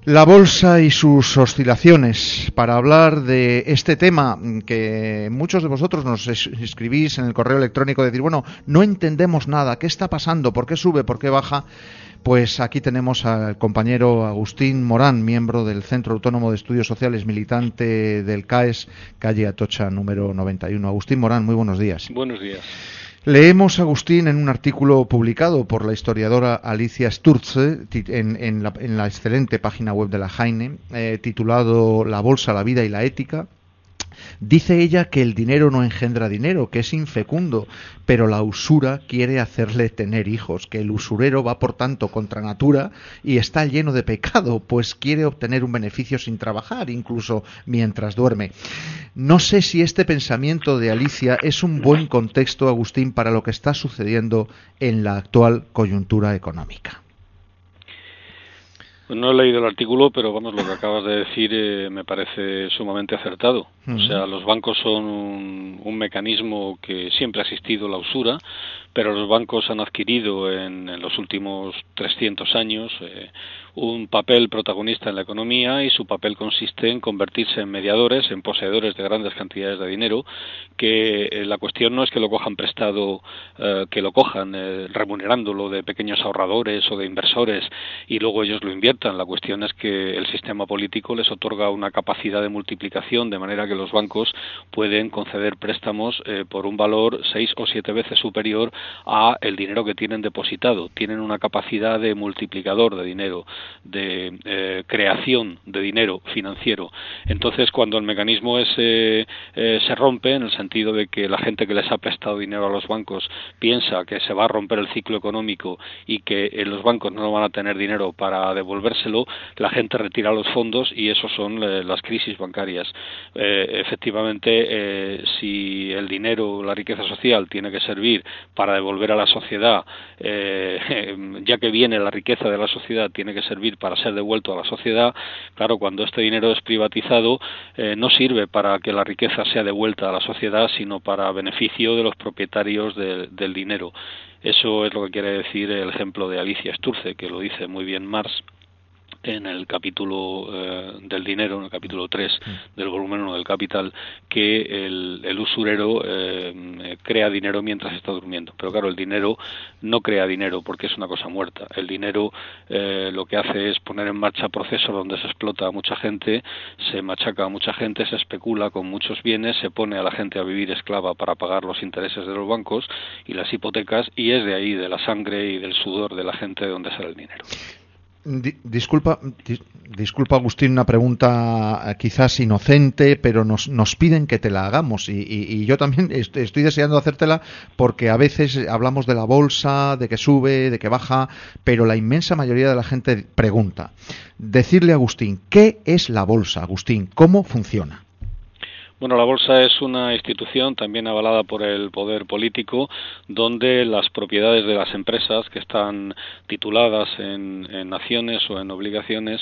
La bolsa y sus oscilaciones. Para hablar de este tema que muchos de vosotros nos escribís en el correo electrónico, decir, bueno, no entendemos nada, ¿qué está pasando? ¿Por qué sube? ¿Por qué baja? Pues aquí tenemos al compañero Agustín Morán, miembro del Centro Autónomo de Estudios Sociales, militante del CAES, calle Atocha número 91. Agustín Morán, muy buenos días. Buenos días. Leemos a Agustín en un artículo publicado por la historiadora Alicia Sturze en la excelente página web de la Jaime, titulado La bolsa, la vida y la ética. Dice ella que el dinero no engendra dinero, que es infecundo, pero la usura quiere hacerle tener hijos, que el usurero va por tanto contra natura y está lleno de pecado, pues quiere obtener un beneficio sin trabajar, incluso mientras duerme. No sé si este pensamiento de Alicia es un buen contexto, Agustín, para lo que está sucediendo en la actual coyuntura económica. No he leído el artículo, pero vamos, lo que acabas de decir me parece sumamente acertado. O sea, los bancos son un mecanismo que siempre ha existido, la usura, pero los bancos han adquirido en los últimos 300 años un papel protagonista en la economía, y su papel consiste en convertirse en mediadores, en poseedores de grandes cantidades de dinero, que la cuestión no es que lo cojan prestado, que lo cojan remunerándolo de pequeños ahorradores o de inversores y luego ellos lo inviertan. La cuestión es que el sistema político les otorga una capacidad de multiplicación, de manera que los bancos pueden conceder préstamos por un valor 6 o 7 veces superior a el dinero que tienen depositado. Tienen una capacidad de multiplicador de dinero, de creación de dinero financiero. Entonces, cuando el mecanismo ese se rompe, en el sentido de que la gente que les ha prestado dinero a los bancos piensa que se va a romper el ciclo económico y que los bancos no van a tener dinero para devolvérselo, la gente retira los fondos y eso son las crisis bancarias. Efectivamente, si el dinero, la riqueza social, tiene que servir para devolver a la sociedad, ya que viene la riqueza de la sociedad, tiene que servir para ser devuelto a la sociedad. Claro, cuando este dinero es privatizado, no sirve para que la riqueza sea devuelta a la sociedad, sino para beneficio de los propietarios del dinero. Eso es lo que quiere decir el ejemplo de Alicia Sturze, que lo dice muy bien Marx en el capítulo del dinero, en el capítulo 3 del volumen 1 del Capital, que el usurero crea dinero mientras está durmiendo. Pero claro, el dinero no crea dinero porque es una cosa muerta. El dinero lo que hace es poner en marcha procesos donde se explota a mucha gente, se machaca a mucha gente, se especula con muchos bienes, se pone a la gente a vivir esclava para pagar los intereses de los bancos y las hipotecas, y es de ahí, de la sangre y del sudor de la gente, de donde sale el dinero. Disculpa, Agustín, una pregunta quizás inocente, pero nos piden que te la hagamos y yo también estoy deseando hacértela, porque a veces hablamos de la bolsa, de que sube, de que baja, pero la inmensa mayoría de la gente pregunta. Decirle a Agustín, ¿qué es la bolsa, Agustín? ¿Cómo funciona? Bueno, la bolsa es una institución también avalada por el poder político, donde las propiedades de las empresas que están tituladas en acciones o en obligaciones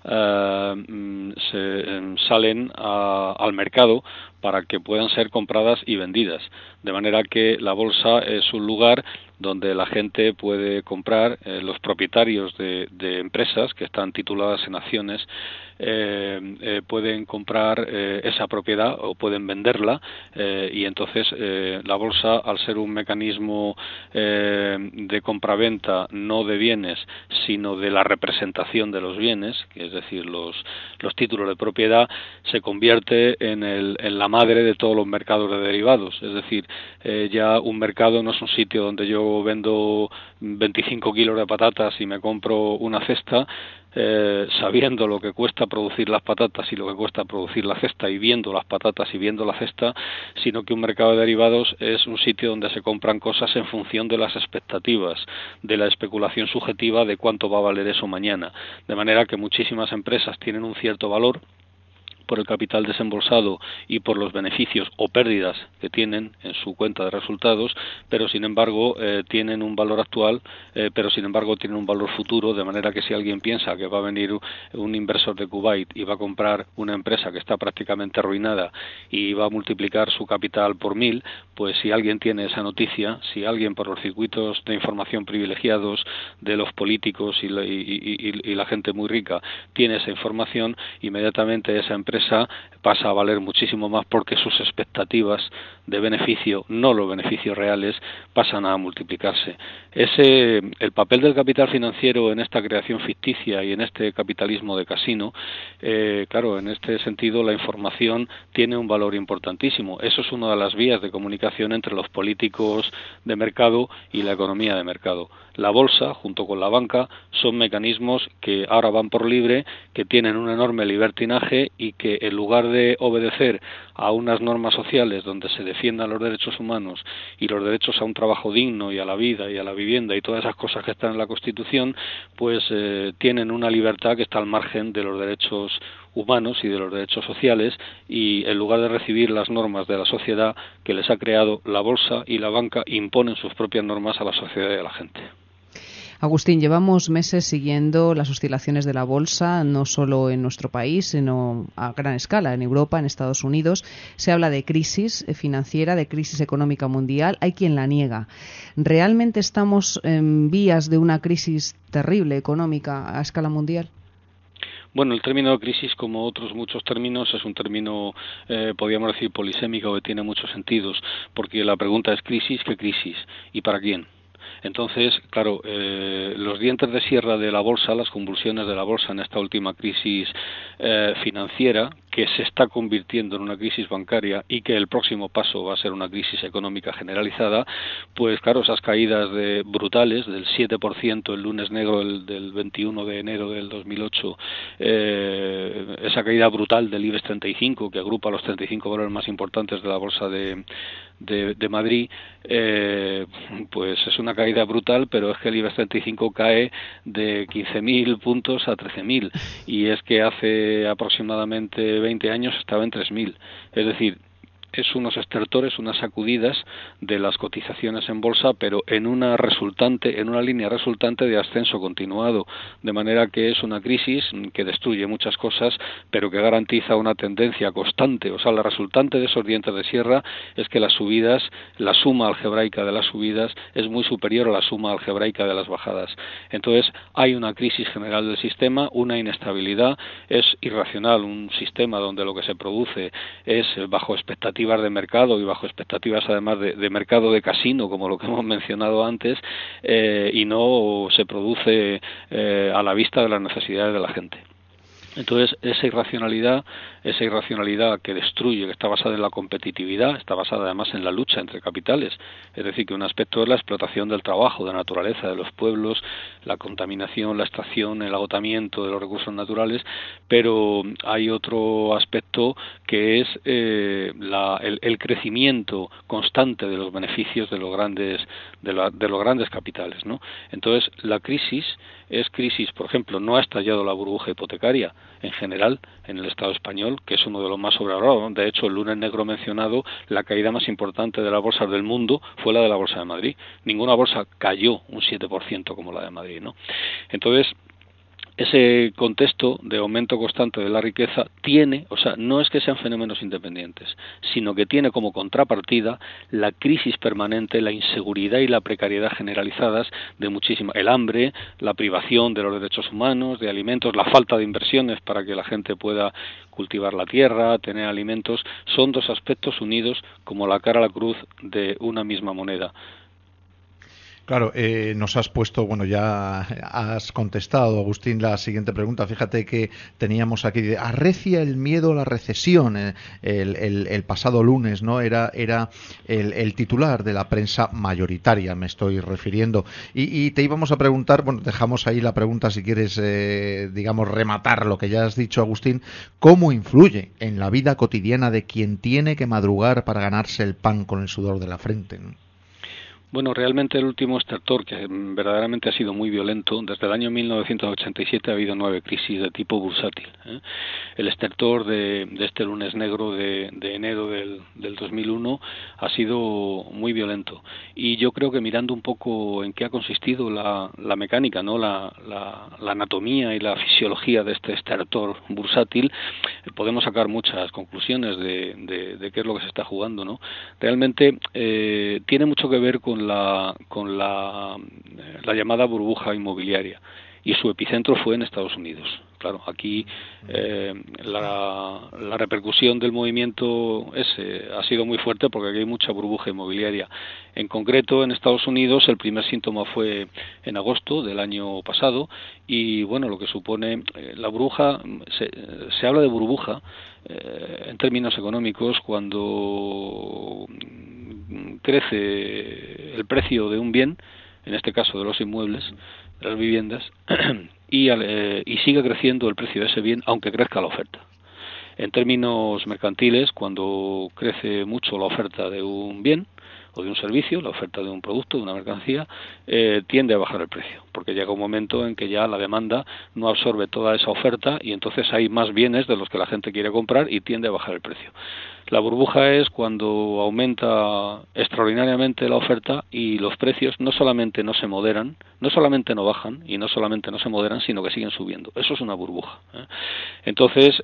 salen al mercado para que puedan ser compradas y vendidas. De manera que la bolsa es un lugar donde la gente puede comprar, los propietarios de empresas que están tituladas en acciones pueden comprar esa propiedad o pueden venderla, y entonces la bolsa, al ser un mecanismo de compraventa no de bienes sino de la representación de los bienes, que es decir, los títulos de propiedad, se convierte en la madre de todos los mercados de derivados. Es decir, ya un mercado no es un sitio donde yo vendo 25 kilos de patatas y me compro una cesta, sabiendo lo que cuesta producir las patatas y lo que cuesta producir la cesta, y viendo las patatas y viendo la cesta, sino que un mercado de derivados es un sitio donde se compran cosas en función de las expectativas, de la especulación subjetiva de cuánto va a valer eso mañana. De manera que muchísimas empresas tienen un cierto valor. por el capital desembolsado y por los beneficios o pérdidas que tienen en su cuenta de resultados, pero sin embargo tienen un valor actual, pero sin embargo tienen un valor futuro, de manera que si alguien piensa que va a venir un inversor de Kuwait y va a comprar una empresa que está prácticamente arruinada y va a multiplicar su capital por 1000, pues si alguien tiene esa noticia, si alguien por los circuitos de información privilegiados de los políticos y la gente muy rica tiene esa información, inmediatamente esa empresa pasa a valer muchísimo más porque sus expectativas de beneficio, no los beneficios reales, pasan a multiplicarse. El papel del capital financiero en esta creación ficticia y en este capitalismo de casino, claro, en este sentido la información tiene un valor importantísimo. Eso es una de las vías de comunicación entre los políticos de mercado y la economía de mercado. La bolsa, junto con la banca, son mecanismos que ahora van por libre, que tienen un enorme libertinaje y que en lugar de obedecer a unas normas sociales donde se defiendan los derechos humanos y los derechos a un trabajo digno y a la vida y a la vivienda y todas esas cosas que están en la Constitución, pues tienen una libertad que está al margen de los derechos humanos y de los derechos sociales, y en lugar de recibir las normas de la sociedad que les ha creado, la bolsa y la banca imponen sus propias normas a la sociedad y a la gente. Agustín, llevamos meses siguiendo las oscilaciones de la bolsa, no solo en nuestro país, sino a gran escala, en Europa, en Estados Unidos. Se habla de crisis financiera, de crisis económica mundial. Hay quien la niega. ¿Realmente estamos en vías de una crisis terrible económica a escala mundial? Bueno, el término crisis, como otros muchos términos, es un término, podríamos decir, polisémico, que tiene muchos sentidos, porque la pregunta es crisis, ¿qué crisis? ¿Y para quién? Entonces, claro, los dientes de sierra de la bolsa, las convulsiones de la bolsa en esta última crisis financiera, que se está convirtiendo en una crisis bancaria y que el próximo paso va a ser una crisis económica generalizada, pues claro, esas caídas brutales del 7% el lunes negro del 21 de enero del 2008, esa caída brutal del IBEX 35, que agrupa los 35 valores más importantes de la bolsa de Madrid, pues es una caída brutal, pero es que el IBEX 35 cae de 15.000 puntos a 13.000, y es que hace aproximadamente 20 años estaba en 3.000, es decir, es unos estertores, unas sacudidas de las cotizaciones en bolsa, pero en una línea resultante de ascenso continuado, de manera que es una crisis que destruye muchas cosas, pero que garantiza una tendencia constante. O sea, la resultante de esos dientes de sierra es que las subidas, la suma algebraica de las subidas es muy superior a la suma algebraica de las bajadas. Entonces, hay una crisis general del sistema, una inestabilidad, es irracional un sistema donde lo que se produce es bajo expectativas de mercado y bajo expectativas además de mercado de casino, como lo que hemos mencionado antes, y no se produce a la vista de las necesidades de la gente. Entonces, esa irracionalidad que destruye, que está basada en la competitividad, está basada además en la lucha entre capitales, es decir, que un aspecto es la explotación del trabajo, de la naturaleza, de los pueblos, la contaminación, la extracción, el agotamiento de los recursos naturales, pero hay otro aspecto que es el crecimiento constante de los beneficios de los grandes capitales, ¿no? Entonces, la crisis, por ejemplo, no ha estallado la burbuja hipotecaria en general en el Estado español, que es uno de los más sobrevalorados. De hecho, el lunes negro mencionado, la caída más importante de las bolsas del mundo fue la de la Bolsa de Madrid. Ninguna bolsa cayó un 7% como la de Madrid, ¿no? Entonces, ese contexto de aumento constante de la riqueza no es que sean fenómenos independientes, sino que tiene como contrapartida la crisis permanente, la inseguridad y la precariedad generalizadas de el hambre, la privación de los derechos humanos, de alimentos, la falta de inversiones para que la gente pueda cultivar la tierra, tener alimentos. Son dos aspectos unidos como la cara a la cruz de una misma moneda. Claro, nos has puesto, ya has contestado, Agustín, la siguiente pregunta. Fíjate que teníamos aquí, arrecia el miedo a la recesión. El pasado lunes, ¿no? Era el titular de la prensa mayoritaria, me estoy refiriendo. Y te íbamos a preguntar, dejamos ahí la pregunta si quieres, rematar lo que ya has dicho, Agustín. ¿Cómo influye en la vida cotidiana de quien tiene que madrugar para ganarse el pan con el sudor de la frente, ¿no? Bueno, realmente el último estertor, que verdaderamente ha sido muy violento, desde el año 1987 ha habido 9 crisis de tipo bursátil. El estertor de este lunes negro de enero del 2001 ha sido muy violento. Y yo creo que mirando un poco en qué ha consistido la mecánica, ¿no? la anatomía y la fisiología de este estertor bursátil, podemos sacar muchas conclusiones de qué es lo que se está jugando, ¿no? Realmente tiene mucho que ver con la llamada burbuja inmobiliaria, y su epicentro fue en Estados Unidos. Claro, aquí la repercusión del movimiento ha sido muy fuerte porque aquí hay mucha burbuja inmobiliaria. En concreto, en Estados Unidos, el primer síntoma fue en agosto del año pasado, y bueno, lo que supone la burbuja, se habla de burbuja en términos económicos cuando crece el precio de un bien, en este caso de los inmuebles, de las viviendas, y sigue creciendo el precio de ese bien aunque crezca la oferta. En términos mercantiles, cuando crece mucho la oferta de un bien o de un servicio, la oferta de un producto, de una mercancía, tiende a bajar el precio, porque llega un momento en que ya la demanda no absorbe toda esa oferta y entonces hay más bienes de los que la gente quiere comprar y tiende a bajar el precio. La burbuja es cuando aumenta extraordinariamente la oferta y los precios no solamente no se moderan, no solamente no bajan y no solamente no se moderan, sino que siguen subiendo. Eso es una burbuja. Entonces,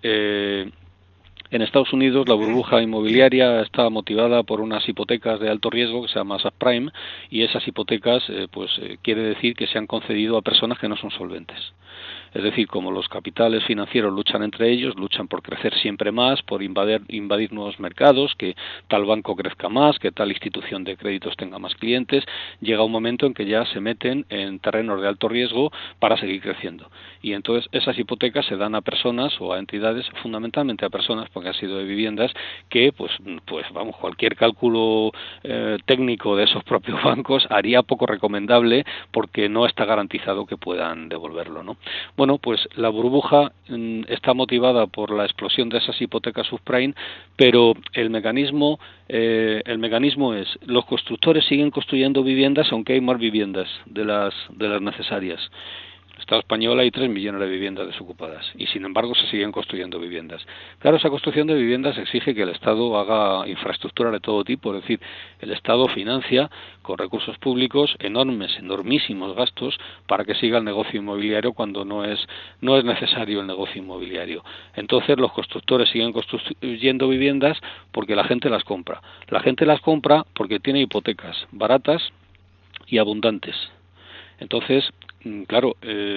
en Estados Unidos la burbuja inmobiliaria está motivada por unas hipotecas de alto riesgo que se llama subprime, y esas hipotecas quiere decir que se han concedido a personas que no son solventes. Es decir, como los capitales financieros luchan entre ellos, luchan por crecer siempre más, por invadir nuevos mercados, que tal banco crezca más, que tal institución de créditos tenga más clientes, llega un momento en que ya se meten en terrenos de alto riesgo para seguir creciendo. Y entonces esas hipotecas se dan a personas o a entidades, fundamentalmente a personas, porque han sido de viviendas, que cualquier cálculo técnico de esos propios bancos haría poco recomendable porque no está garantizado que puedan devolverlo, ¿no? Bueno, pues la burbuja está motivada por la explosión de esas hipotecas subprime, pero el mecanismo es: los constructores siguen construyendo viviendas aunque hay más viviendas de las necesarias. En el Estado español hay 3 millones de viviendas desocupadas y sin embargo se siguen construyendo viviendas. Claro, esa construcción de viviendas exige que el Estado haga infraestructura de todo tipo, es decir, el Estado financia con recursos públicos enormísimos gastos para que siga el negocio inmobiliario cuando no es necesario el negocio inmobiliario. Entonces los constructores siguen construyendo viviendas porque la gente las compra. La gente las compra porque tiene hipotecas baratas y abundantes. Entonces, claro,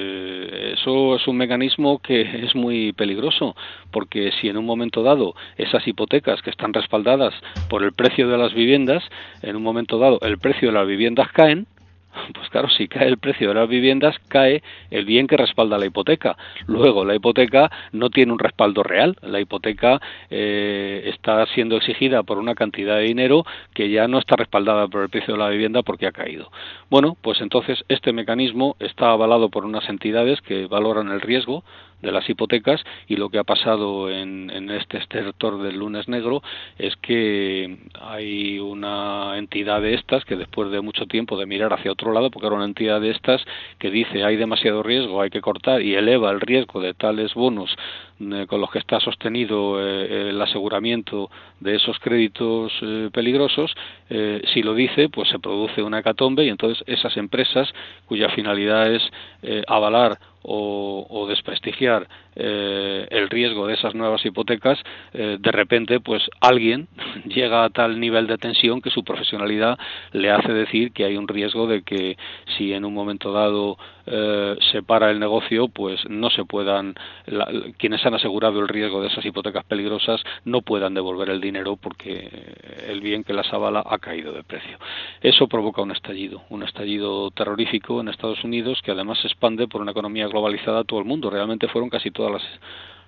eso es un mecanismo que es muy peligroso, porque si en un momento dado esas hipotecas que están respaldadas por el precio de las viviendas, en un momento dado el precio de las viviendas caen, pues claro, si cae el precio de las viviendas, cae el bien que respalda la hipoteca. Luego, la hipoteca no tiene un respaldo real. La hipoteca está siendo exigida por una cantidad de dinero que ya no está respaldada por el precio de la vivienda porque ha caído. Bueno, pues entonces este mecanismo está avalado por unas entidades que valoran el riesgo de las hipotecas, y lo que ha pasado en este estertor del lunes negro es que hay una entidad de estas que, después de mucho tiempo de mirar hacia otro lado, porque era una entidad de estas que dice hay demasiado riesgo, hay que cortar, y eleva el riesgo de tales bonos con los que está sostenido el aseguramiento de esos créditos peligrosos, si lo dice, pues se produce una hecatombe, y entonces esas empresas cuya finalidad es avalar o desprestigiar el riesgo de esas nuevas hipotecas, de repente pues alguien llega a tal nivel de tensión que su profesionalidad le hace decir que hay un riesgo de que si en un momento dado se para el negocio, pues no se puedan, quienes han asegurado el riesgo de esas hipotecas peligrosas no puedan devolver el dinero porque el bien que las avala ha caído de precio. Eso provoca un estallido terrorífico en Estados Unidos, que además se expande por una economía globalizada a todo el mundo. Realmente fueron casi todas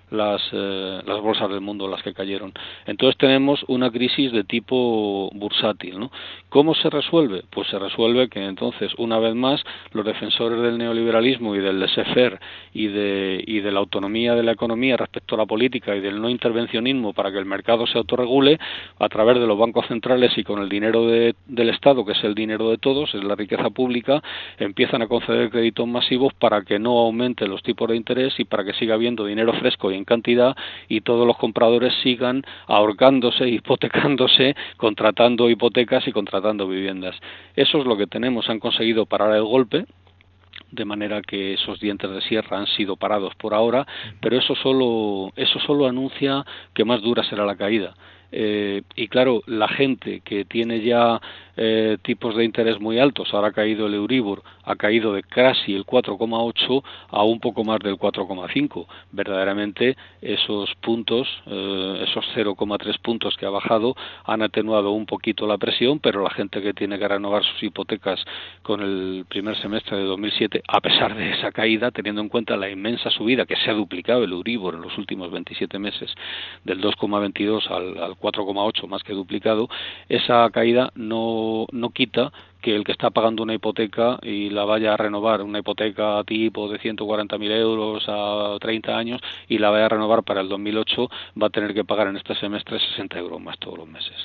las bolsas del mundo las que cayeron. Entonces tenemos una crisis de tipo bursátil, ¿no? ¿Cómo se resuelve? Pues se resuelve que entonces, una vez más, los defensores del neoliberalismo y del laissez-faire y de la autonomía de la economía respecto a la política y del no intervencionismo para que el mercado se autorregule a través de los bancos centrales y con el dinero del Estado, que es el dinero de todos, es la riqueza pública, empiezan a conceder créditos masivos para que no aumenten los tipos de interés y para que siga habiendo dinero fresco y en cantidad y todos los compradores sigan ahorcándose, hipotecándose, contratando hipotecas y contratando viviendas. Eso es lo que tenemos. Han conseguido parar el golpe, de manera que esos dientes de sierra han sido parados por ahora, pero eso solo anuncia que más dura será la caída. Y claro, la gente que tiene ya tipos de interés muy altos, ahora ha caído el Euribor, ha caído de casi el 4,8 a un poco más del 4,5. Verdaderamente esos puntos, esos 0,3 puntos que ha bajado, han atenuado un poquito la presión, pero la gente que tiene que renovar sus hipotecas con el primer semestre de 2007, a pesar de esa caída, teniendo en cuenta la inmensa subida que se ha duplicado el Euribor en los últimos 27 meses, del 2,22 al 4,8 más que duplicado, esa caída no quita que el que está pagando una hipoteca y la vaya a renovar, una hipoteca tipo de 140.000 euros a 30 años y la vaya a renovar para el 2008, va a tener que pagar en este semestre 60 euros más todos los meses.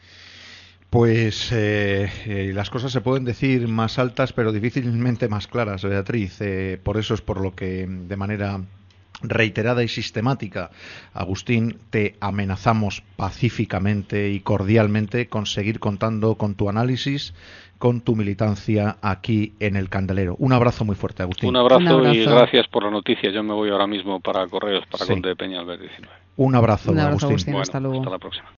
Pues las cosas se pueden decir más altas, pero difícilmente más claras, Beatriz. Por eso es por lo que de manera reiterada y sistemática, Agustín, te amenazamos pacíficamente y cordialmente con seguir contando con tu análisis, con tu militancia aquí en El Candelero. Un abrazo muy fuerte, Agustín. Un abrazo y gracias por la noticia. Yo me voy ahora mismo para Correos, para Conde de Peñalver 19. Un abrazo, Agustín. Bueno, Hasta luego. Hasta la próxima.